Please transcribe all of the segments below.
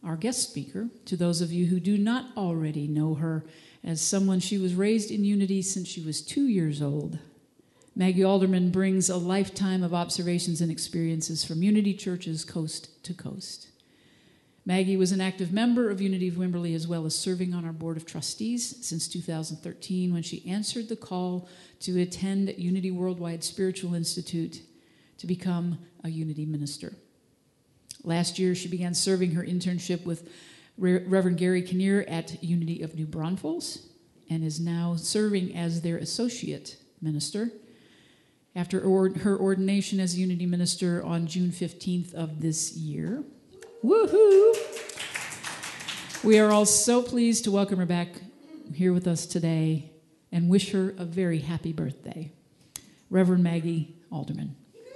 our guest speaker, to those of you who do not already know her as someone she was raised in Unity since she was 2 years old. Maggie Alderman brings a lifetime of observations and experiences from Unity churches coast to coast. Maggie was an active member of Unity of Wimberley, as well as serving on our board of trustees since 2013, when she answered the call to attend Unity Worldwide Spiritual Institute to become a Unity minister. Last year, she began serving her internship with Reverend Gary Kinnear at Unity of New Braunfels and is now serving as their associate minister. After her ordination as Unity minister on June 15th of this year. Woohoo! We are all so pleased to welcome her back here with us today and wish her a very happy birthday. Reverend Maggie Alderman.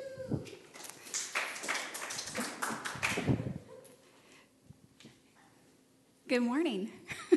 Good morning.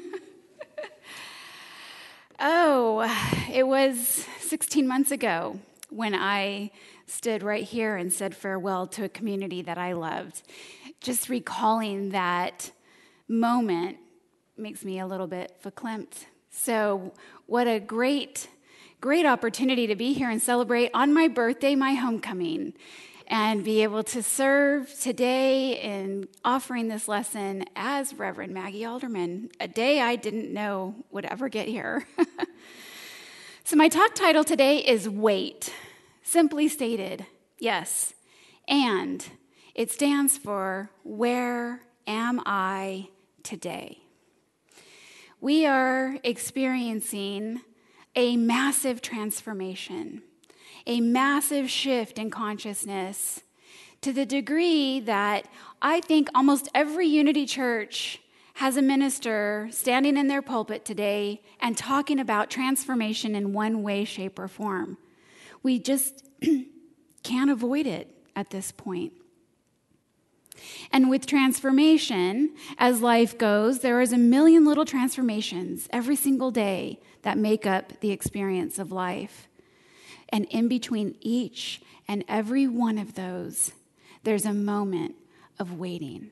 It was 16 months ago when I stood right here and said farewell to a community that I loved. Just recalling that moment makes me a little bit verklempt. So what a great opportunity to be here and celebrate on my birthday, my homecoming, and be able to serve today in offering this lesson as Reverend Maggie Alderman, a day I didn't know would ever get here. So my talk title today is Wait. Simply stated, yes, and it stands for Where Am I Today? We are experiencing a massive transformation, a massive shift in consciousness to the degree that I think almost every Unity church has a minister standing in their pulpit today and talking about transformation in one way, shape, or form. We just can't avoid it at this point. And with transformation, as life goes, there is a million little transformations every single day that make up the experience of life. And in between each and every one of those, there's a moment of waiting.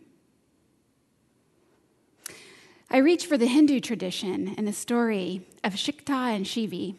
I reach for the Hindu tradition in a story of Shikta and Shiva,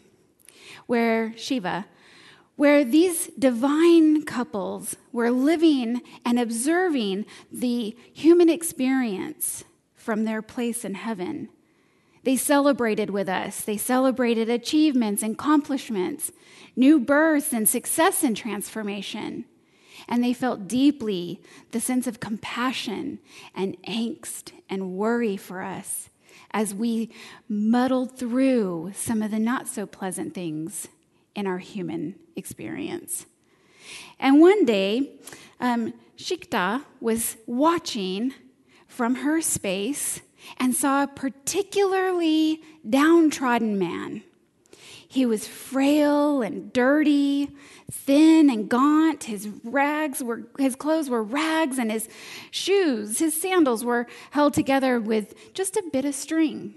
where these divine couples were living and observing the human experience from their place in heaven. They celebrated with us. They celebrated achievements and accomplishments, new births and success and transformation. And they felt deeply the sense of compassion and angst and worry for us as we muddled through some of the not so pleasant things in our human experience. And one day, Shikta was watching from her space and saw a particularly downtrodden man. He was frail and dirty, thin and gaunt. His clothes were rags, and his sandals were held together with just a bit of string.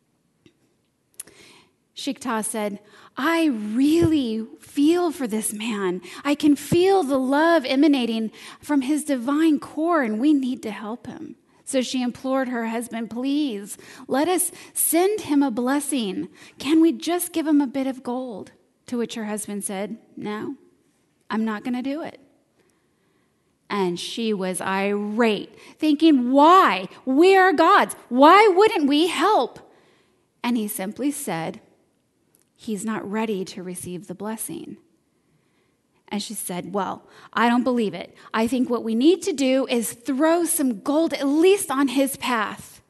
Shikta said, I really feel for this man. I can feel the love emanating from his divine core, and we need to help him. So she implored her husband, please, let us send him a blessing. Can we just give him a bit of gold? To which her husband said, no, I'm not going to do it. And she was irate, thinking, why? We are gods. Why wouldn't we help? And he simply said, he's not ready to receive the blessing. And she said, well, I don't believe it. I think what we need to do is throw some gold at least on his path.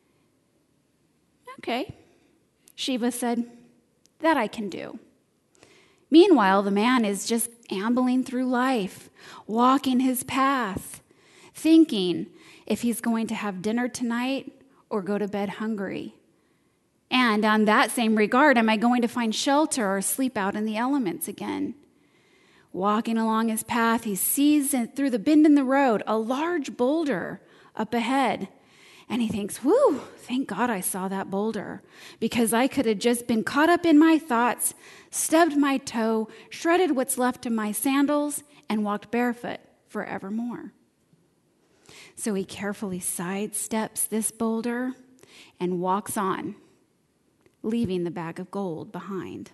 Okay. Shiva said, that I can do. Meanwhile, the man is just ambling through life, walking his path, thinking if he's going to have dinner tonight or go to bed hungry. And on that same regard, am I going to find shelter or sleep out in the elements again? Walking along his path, he sees through the bend in the road a large boulder up ahead. And he thinks, whew, thank God I saw that boulder, because I could have just been caught up in my thoughts, stubbed my toe, shredded what's left of my sandals, and walked barefoot forevermore. So he carefully sidesteps this boulder and walks on, leaving the bag of gold behind.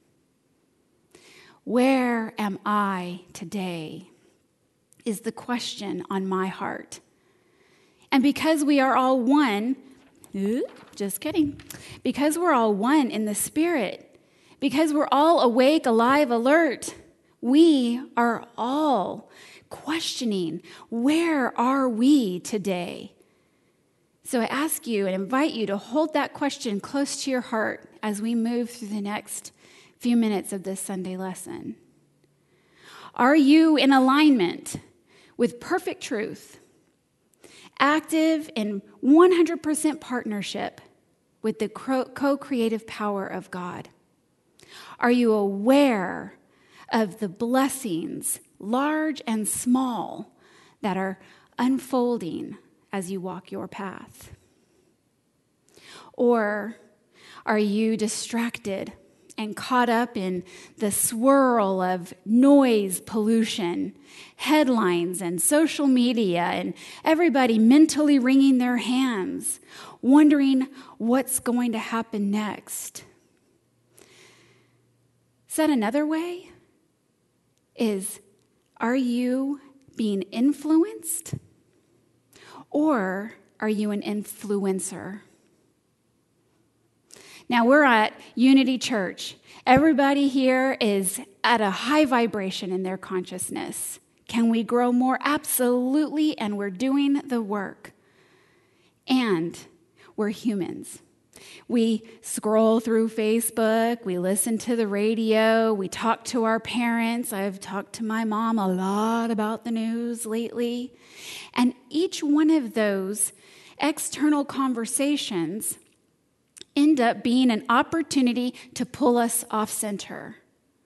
Where am I today is the question on my heart. And because we are all one, just kidding, because we're all one in the Spirit, because we're all awake, alive, alert, we are all questioning, where are we today? So I ask you and invite you to hold that question close to your heart as we move through the next few minutes of this Sunday lesson. Are you in alignment with perfect truth, active in 100% partnership with the co-creative power of God? Are you aware of the blessings, large and small, that are unfolding as you walk your path? Or are you distracted and caught up in the swirl of noise pollution, headlines and social media, and everybody mentally wringing their hands, wondering what's going to happen next? Said another way is, are you being influenced, or are you an influencer? Now, we're at Unity Church. Everybody here is at a high vibration in their consciousness. Can we grow more? Absolutely, and we're doing the work. And we're humans. We scroll through Facebook, we listen to the radio, we talk to our parents. I've talked to my mom a lot about the news lately. And each one of those external conversations end up being an opportunity to pull us off center,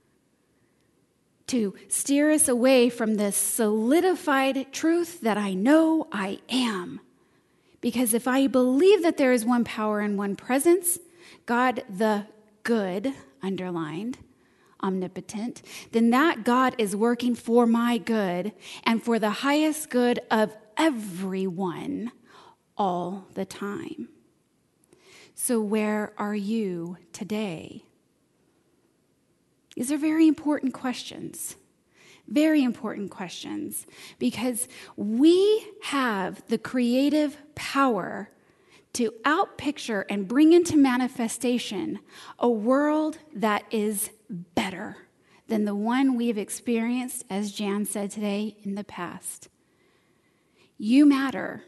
to steer us away from this solidified truth that I know I am. Because if I believe that there is one power and one presence, God the good, underlined, omnipotent, then that God is working for my good and for the highest good of everyone all the time. So where are you today? These are very important questions. Very important questions, because we have the creative power to outpicture and bring into manifestation a world that is better than the one we've experienced, as Jan said today, in the past. You matter.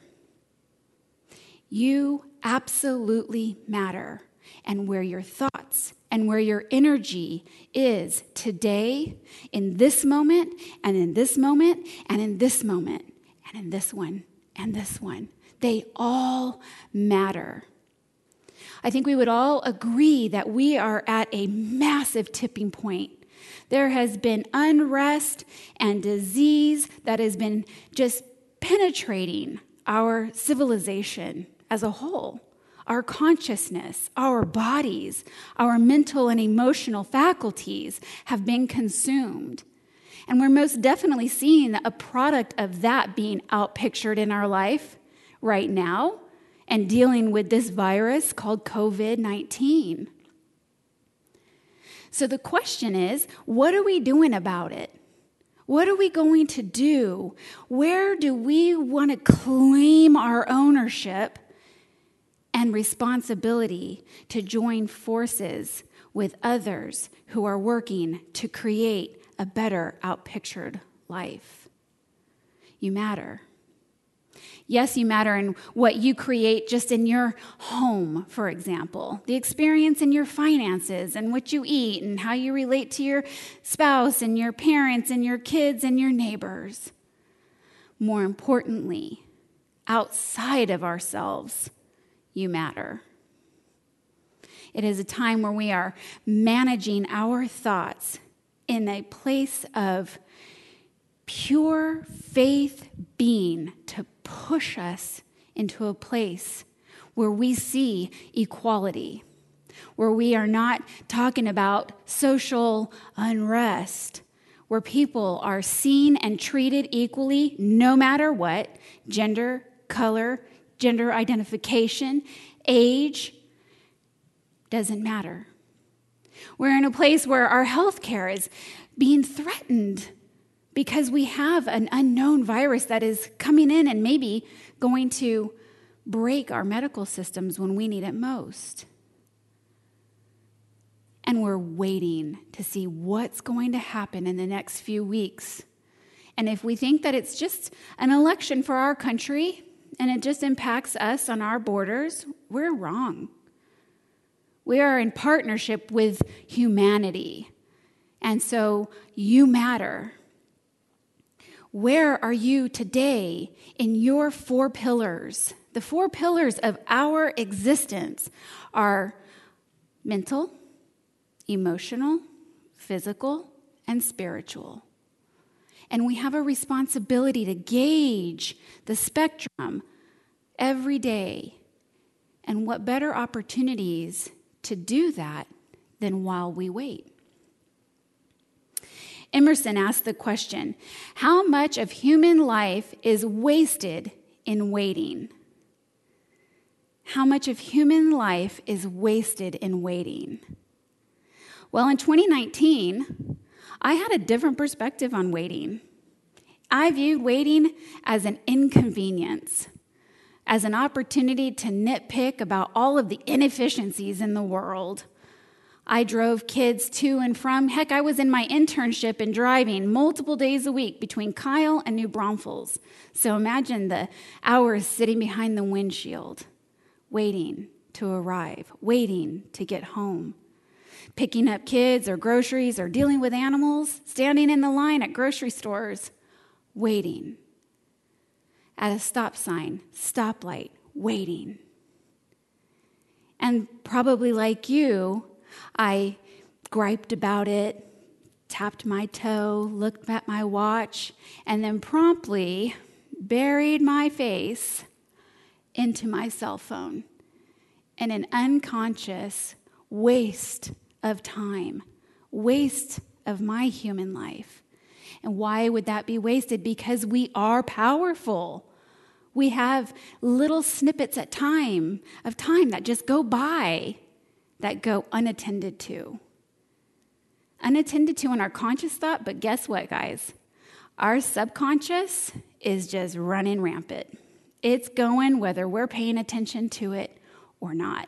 You absolutely matter. And where your thoughts and where your energy is today, in this moment, and in this moment, and in this moment, and in this one, and this one, they all matter. I think we would all agree that we are at a massive tipping point. There has been unrest and disease that has been just penetrating our civilization as a whole. Our consciousness, our bodies, our mental and emotional faculties have been consumed. And we're most definitely seeing a product of that being outpictured in our life right now and dealing with this virus called COVID-19. So the question is, what are we doing about it? What are we going to do? Where do we want to claim our ownership and responsibility to join forces with others who are working to create a better outpictured life? You matter. Yes, you matter in what you create just in your home, for example. The experience in your finances and what you eat and how you relate to your spouse and your parents and your kids and your neighbors. More importantly, outside of ourselves, you matter. It is a time where we are managing our thoughts in a place of pure faith being to push us into a place where we see equality, where we are not talking about social unrest, where people are seen and treated equally no matter what, gender, color, gender identification, age, doesn't matter. We're in a place where our health care is being threatened because we have an unknown virus that is coming in and maybe going to break our medical systems when we need it most. And we're waiting to see what's going to happen in the next few weeks. And if we think that it's just an election for our country and it just impacts us on our borders, we're wrong. We are in partnership with humanity. And so you matter. Where are you today in your 4 pillars? The 4 pillars of our existence are mental, emotional, physical, and spiritual. And we have a responsibility to gauge the spectrum every day. And what better opportunities to do that than while we wait? Emerson asked the question, how much of human life is wasted in waiting? How much of human life is wasted in waiting? Well, in 2019, I had a different perspective on waiting. I viewed waiting as an inconvenience, as an opportunity to nitpick about all of the inefficiencies in the world. I drove kids to and from. Heck, I was in my internship in driving multiple days a week between Kyle and New Braunfels. So imagine the hours sitting behind the windshield, waiting to arrive, waiting to get home, picking up kids or groceries or dealing with animals, standing in the line at grocery stores, waiting. At a stop sign, stoplight, waiting. And probably like you, I griped about it, tapped my toe, looked at my watch, and then promptly buried my face into my cell phone in an unconscious waste of time, waste of my human life. And why would that be wasted? Because we are powerful. We have little snippets of time that just go by, that go unattended to. Unattended to in our conscious thought, but guess what, guys? Our subconscious is just running rampant. It's going whether we're paying attention to it or not.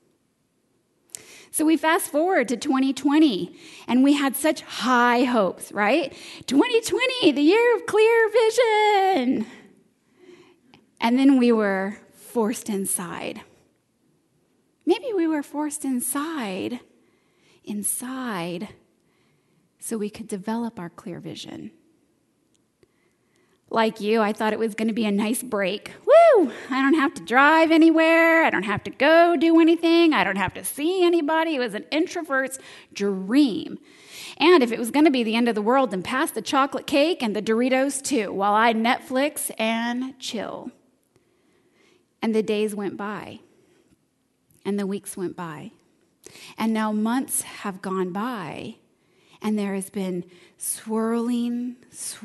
So we fast forward to 2020, and we had such high hopes, right? 2020, the year of clear vision. And then we were forced inside. Maybe we were forced inside, so we could develop our clear vision. Like you, I thought it was going to be a nice break. Woo! I don't have to drive anywhere. I don't have to go do anything. I don't have to see anybody. It was an introvert's dream. And if it was going to be the end of the world, then pass the chocolate cake and the Doritos too, while I Netflix and chill. And the days went by. And the weeks went by. And now months have gone by. And there has been swirling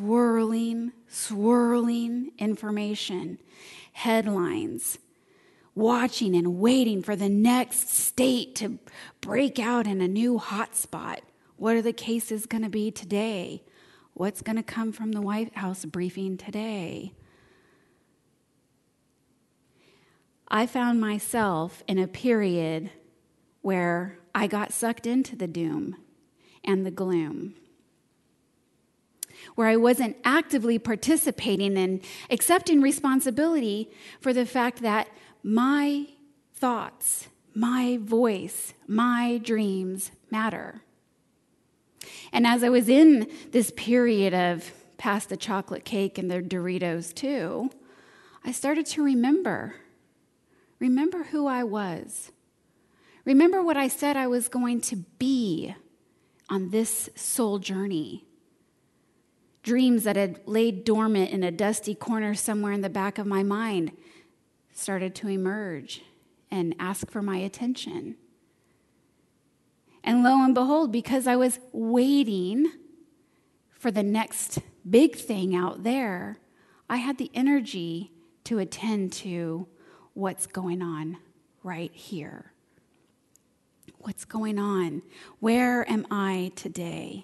information, headlines, watching and waiting for the next state to break out in a new hotspot. What are the cases going to be today? What's going to come from the White House briefing today? I found myself in a period where I got sucked into the doom and the gloom, where I wasn't actively participating and accepting responsibility for the fact that my thoughts, my voice, my dreams matter. And as I was in this period of pass the chocolate cake and the Doritos too, I started to remember who I was. Remember what I said I was going to be on this soul journey. Dreams that had laid dormant in a dusty corner somewhere in the back of my mind started to emerge and ask for my attention. And lo and behold, because I was waiting for the next big thing out there, I had the energy to attend to what's going on right here. What's going on? Where am I today?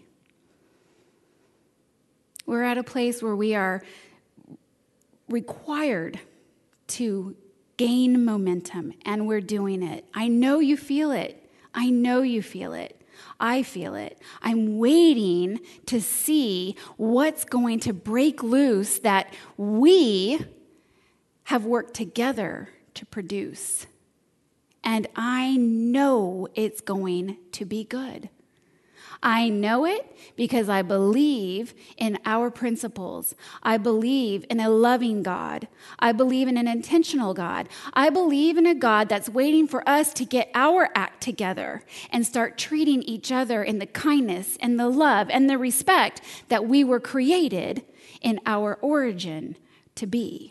We're at a place where we are required to gain momentum, and we're doing it. I know you feel it. I know you feel it. I feel it. I'm waiting to see what's going to break loose that we have worked together to produce. And I know it's going to be good. I know it because I believe in our principles. I believe in a loving God. I believe in an intentional God. I believe in a God that's waiting for us to get our act together and start treating each other in the kindness and the love and the respect that we were created in our origin to be.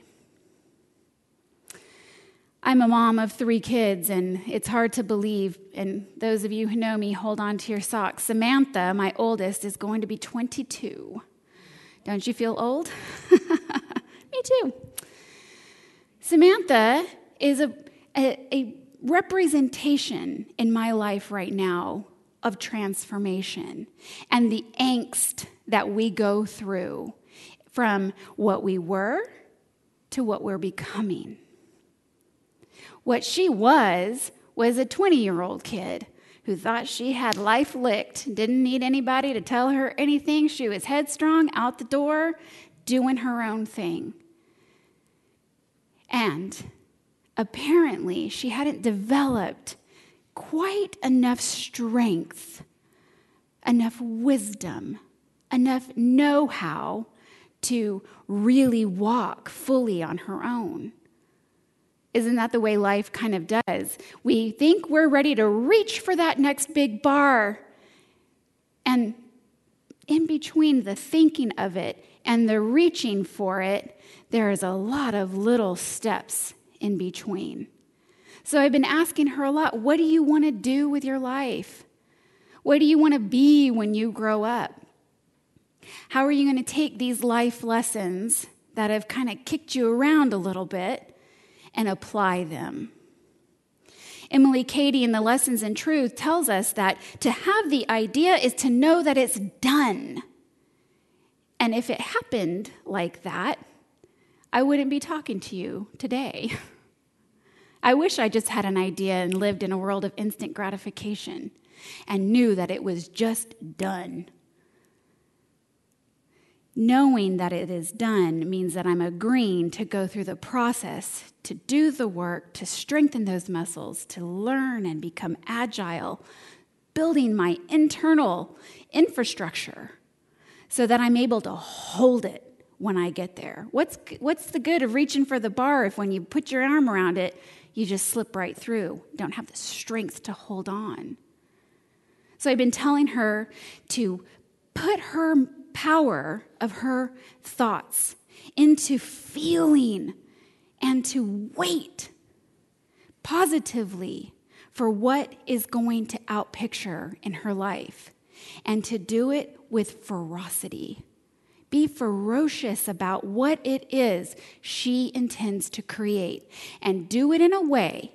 I'm a mom of 3 kids, and it's hard to believe, and those of you who know me, hold on to your socks. Samantha, my oldest, is going to be 22. Don't you feel old? Me too. Samantha is a representation in my life right now of transformation and the angst that we go through from what we were to what we're becoming. What she was a 20-year-old kid who thought she had life licked, didn't need anybody to tell her anything. She was headstrong, out the door, doing her own thing. And apparently she hadn't developed quite enough strength, enough wisdom, enough know-how to really walk fully on her own. Isn't that the way life kind of does? We think we're ready to reach for that next big bar. And in between the thinking of it and the reaching for it, there is a lot of little steps in between. So I've been asking her a lot, what do you want to do with your life? What do you want to be when you grow up? How are you going to take these life lessons that have kind of kicked you around a little bit and apply them? Emily Cady in the Lessons in Truth tells us that to have the idea is to know that it's done. And if it happened like that, I wouldn't be talking to you today. I wish I just had an idea and lived in a world of instant gratification and knew that it was just done. Knowing that it is done means that I'm agreeing to go through the process, to do the work, to strengthen those muscles, to learn and become agile, building my internal infrastructure so that I'm able to hold it when I get there. What's the good of reaching for the bar if when you put your arm around it, you just slip right through, don't have the strength to hold on? So I've been telling her to put her power of her thoughts into feeling and to wait positively for what is going to outpicture in her life, and to do it with ferocity. Be ferocious about what it is she intends to create, and do it in a way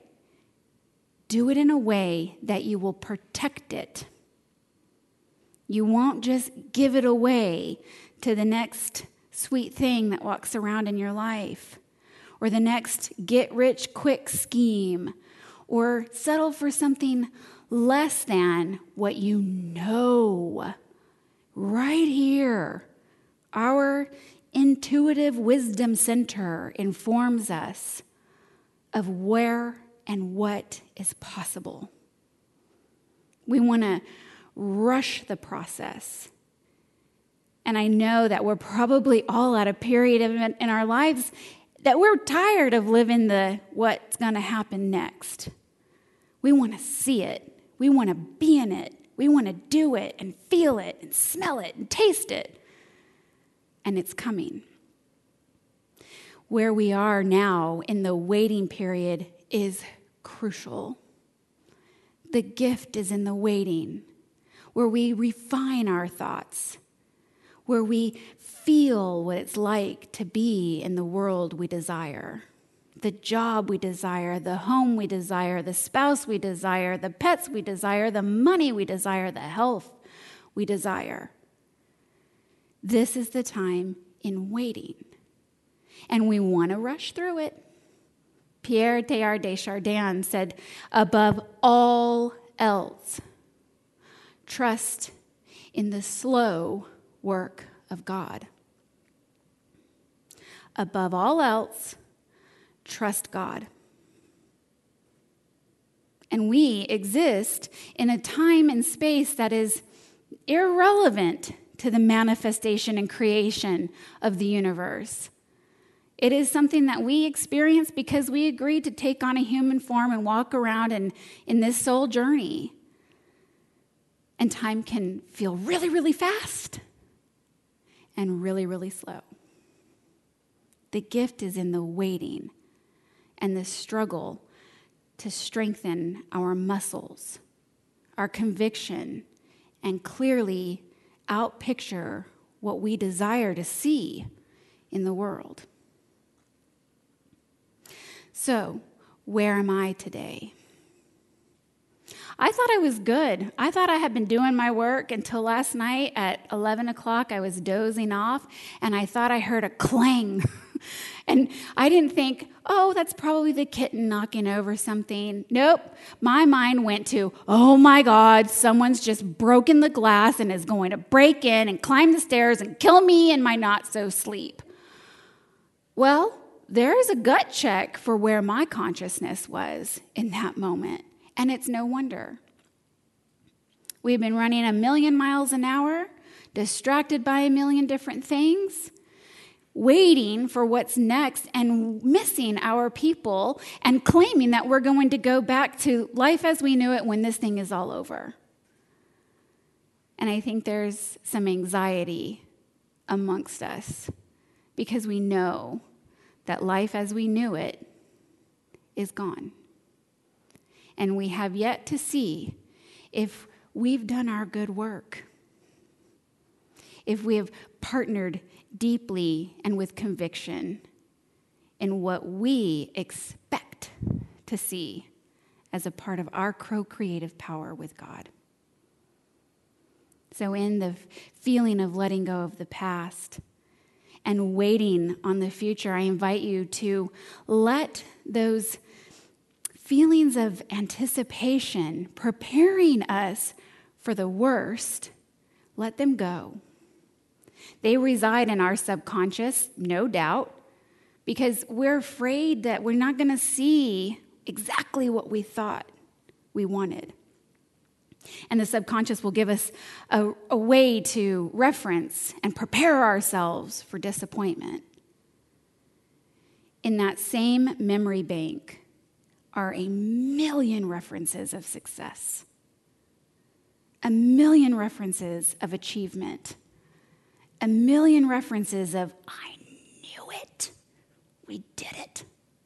that you will protect it. You won't just give it away to the next sweet thing that walks around in your life, or the next get-rich-quick scheme, or settle for something less than what you know. Right here, our intuitive wisdom center informs us of where and what is possible. We want to rush the process. And I know that we're probably all at a period in our lives that we're tired of living the what's going to happen next. We want to see it. We want to be in it. We want to do it and feel it and smell it and taste it. And it's coming. Where we are now in the waiting period is crucial. The gift is in the waiting, where we refine our thoughts, where we feel what it's like to be in the world we desire, the job we desire, the home we desire, the spouse we desire, the pets we desire, the money we desire, the health we desire. This is the time in waiting, and we want to rush through it. Pierre Teilhard de Chardin said, above all else, trust in the slow work of God. Above all else, trust God. And we exist in a time and space that is irrelevant to the manifestation and creation of the universe. It is something that we experience because we agreed to take on a human form and walk around in this soul journey. And time can feel really, really fast and really, really slow. The gift is in the waiting and the struggle to strengthen our muscles, our conviction, and clearly outpicture what we desire to see in the world. So, where am I today? I thought I was good. I thought I had been doing my work until last night at 11 o'clock. I was dozing off, and I thought I heard a clang. And I didn't think, oh, that's probably the kitten knocking over something. Nope. My mind went to, oh my God, someone's just broken the glass and is going to break in and climb the stairs and kill me in my not-so-sleep. Well, there is a gut check for where my consciousness was in that moment. And it's no wonder. We've been running 1,000,000 miles an hour, distracted by 1,000,000 different things, waiting for what's next and missing our people and claiming that we're going to go back to life as we knew it when this thing is all over. And I think there's some anxiety amongst us because we know that life as we knew it is gone. And we have yet to see if we've done our good work, if we have partnered deeply and with conviction in what we expect to see as a part of our co-creative power with God. So in the feeling of letting go of the past and waiting on the future, I invite you to let those feelings of anticipation, preparing us for the worst, let them go. They reside in our subconscious, no doubt, because we're afraid that we're not going to see exactly what we thought we wanted. And the subconscious will give us a way to reference and prepare ourselves for disappointment. In that same memory bank are 1,000,000 references of success, 1,000,000 references of achievement, 1,000,000 references of, I knew it, we did it.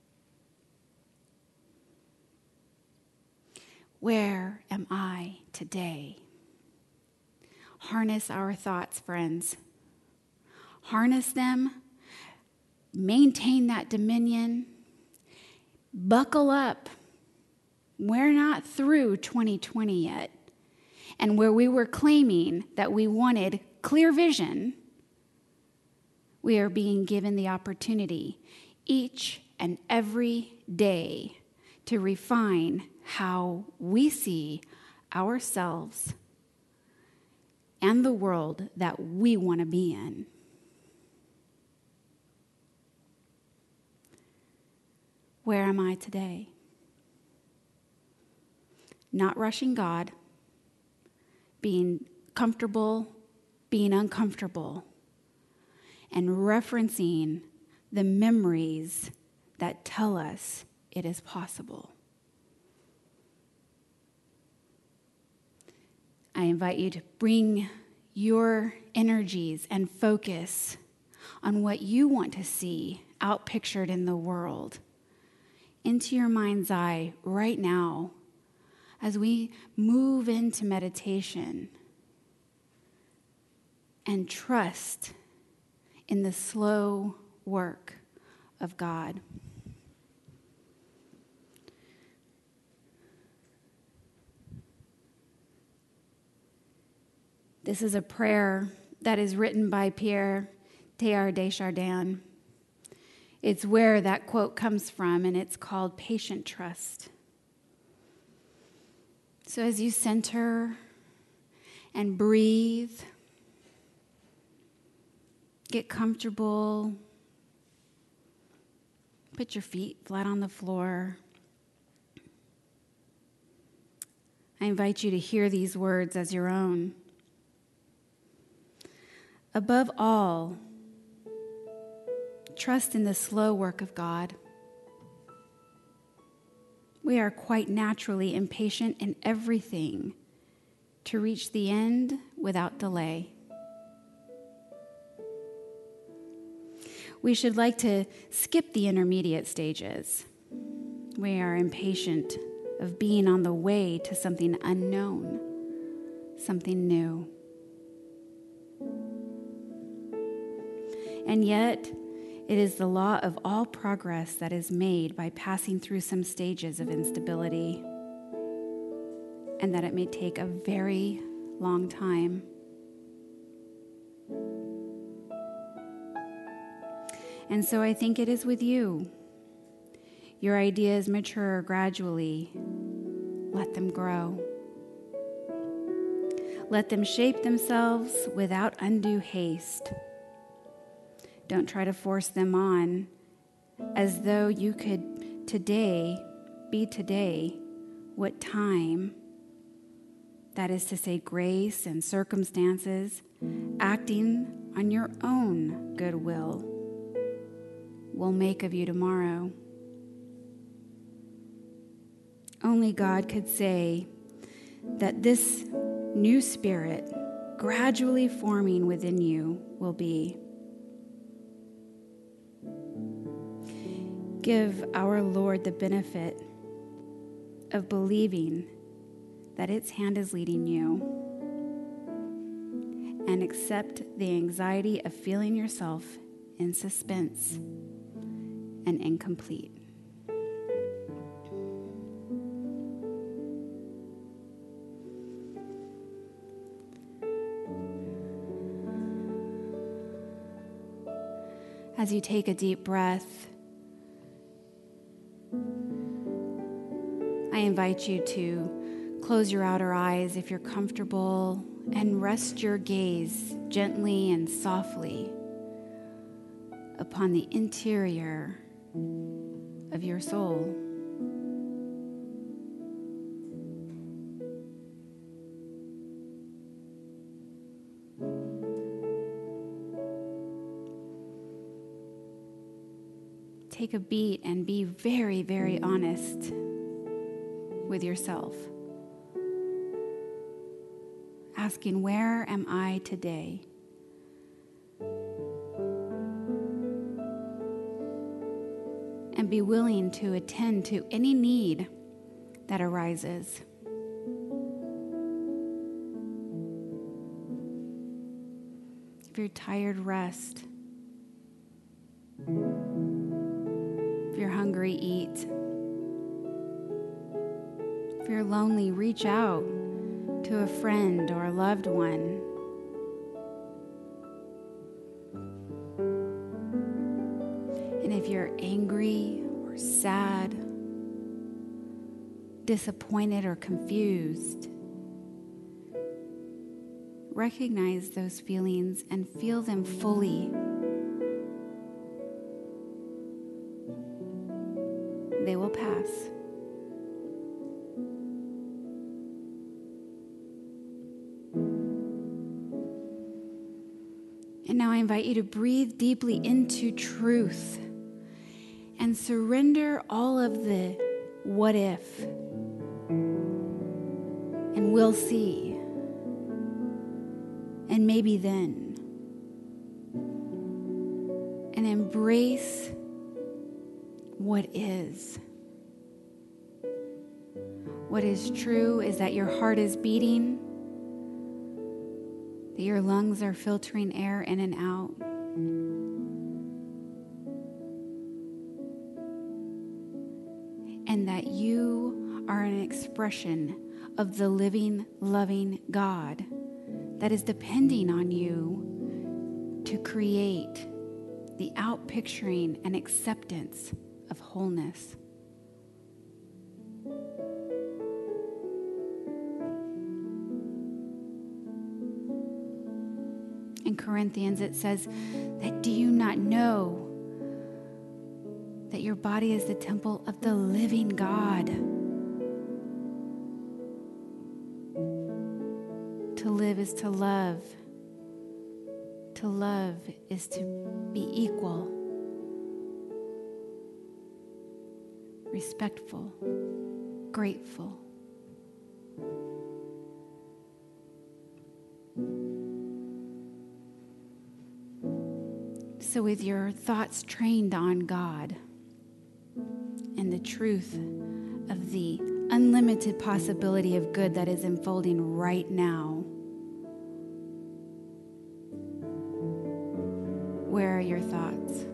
Where am I today? Harness our thoughts, friends. Harness them. Maintain that dominion. Buckle up. We're not through 2020 yet. And where we were claiming that we wanted clear vision, we are being given the opportunity each and every day to refine how we see ourselves and the world that we want to be in. Where am I today? Not rushing God, being comfortable, being uncomfortable, and referencing the memories that tell us it is possible. I invite you to bring your energies and focus on what you want to see outpictured in the world into your mind's eye right now as we move into meditation. and trust in the slow work of God. This is a prayer that is written by Pierre Teilhard de Chardin. It's where that quote comes from, and it's called Patient Trust. So as you center and breathe, get comfortable, put your feet flat on the floor. I invite you to hear these words as your own. Above all, trust in the slow work of God. We are quite naturally impatient in everything to reach the end without delay. We should like to skip the intermediate stages. We are impatient of being on the way to something unknown, something new. And yet, it is the law of all progress that is made by passing through some stages of instability, and that it may take a very long time. And so I think it is with you. Your ideas mature gradually. Let them grow. Let them shape themselves without undue haste. Don't try to force them on as though you could be today what time, that is to say grace and circumstances, acting on your own goodwill, will make of you tomorrow. Only God could say that this new spirit gradually forming within you will be. Give our Lord the benefit of believing that its hand is leading you, and accept the anxiety of feeling yourself in suspense and incomplete. As you take a deep breath, I invite you to close your outer eyes if you're comfortable and rest your gaze gently and softly upon the interior of your soul. Take a beat and be very, very honest with yourself. Asking, where am I today? And be willing to attend to any need that arises. If you're tired, rest. If you're hungry, eat. If you're lonely, reach out to a friend or a loved one. And if you're angry or sad, disappointed or confused, recognize those feelings and feel them fully. They will pass. And now I invite you to breathe deeply into truth and surrender all of the what if and we'll see and maybe then, and embrace what is. What is true is that your heart is beating, that your lungs are filtering air in and out. And that you are an expression of the living, loving God that is depending on you to create the outpicturing and acceptance of wholeness. In Corinthians, it says that do you not know that your body is the temple of the living God? To live is to love. To love is to be equal, respectful, grateful. So with your thoughts trained on God and the truth of the unlimited possibility of good that is unfolding right now, where are your thoughts?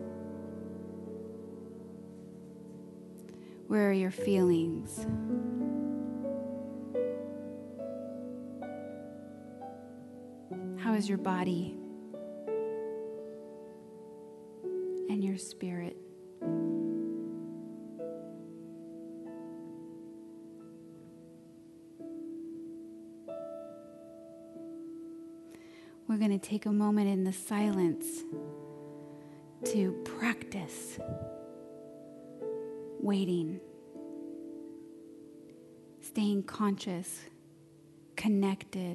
Where are your feelings? How is your body and your spirit? We're going to take a moment in the silence to practice waiting, staying conscious, connected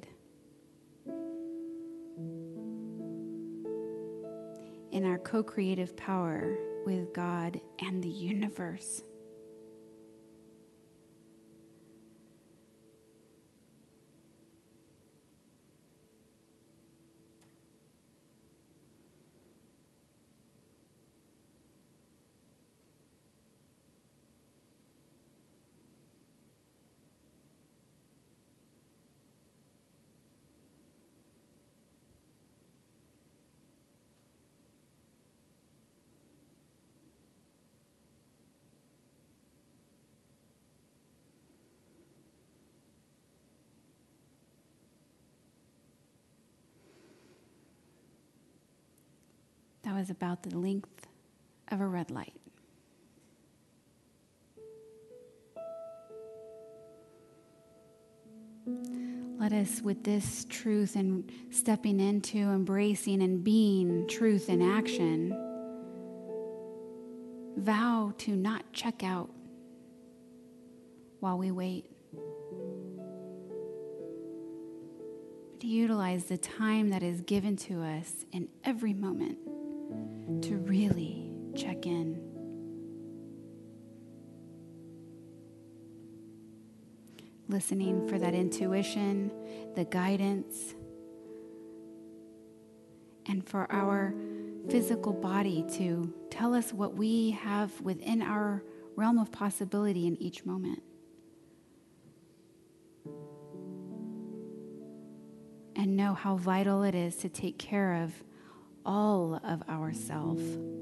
in our co-creative power with God and the universe. That was about the length of a red light. Let us, with this truth and stepping into, embracing and being truth in action, vow to not check out while we wait. To utilize the time that is given to us in every moment to really check in. Listening for that intuition, the guidance, and for our physical body to tell us what we have within our realm of possibility in each moment. And know how vital it is to take care of all of ourself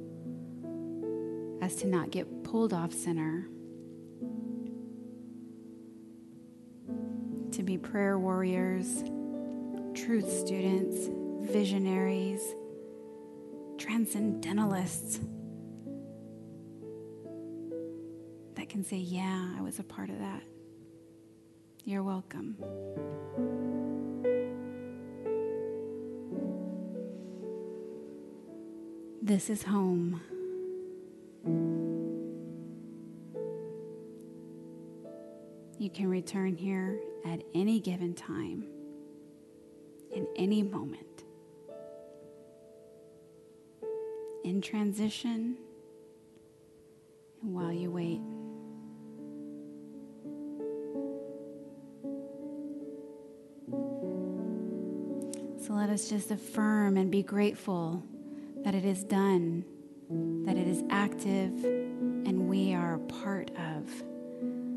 as to not get pulled off center, to be prayer warriors, truth students, visionaries, transcendentalists that can say, yeah, I was a part of that. You're welcome. This is home. You can return here at any given time, in any moment, in transition, and while you wait. So let us just affirm and be grateful that it is done, that it is active, and we are a part of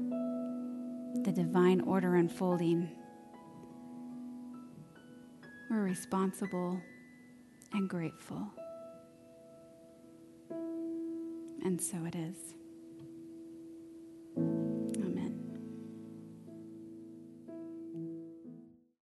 the divine order unfolding. We're we're responsible and grateful. And so it is.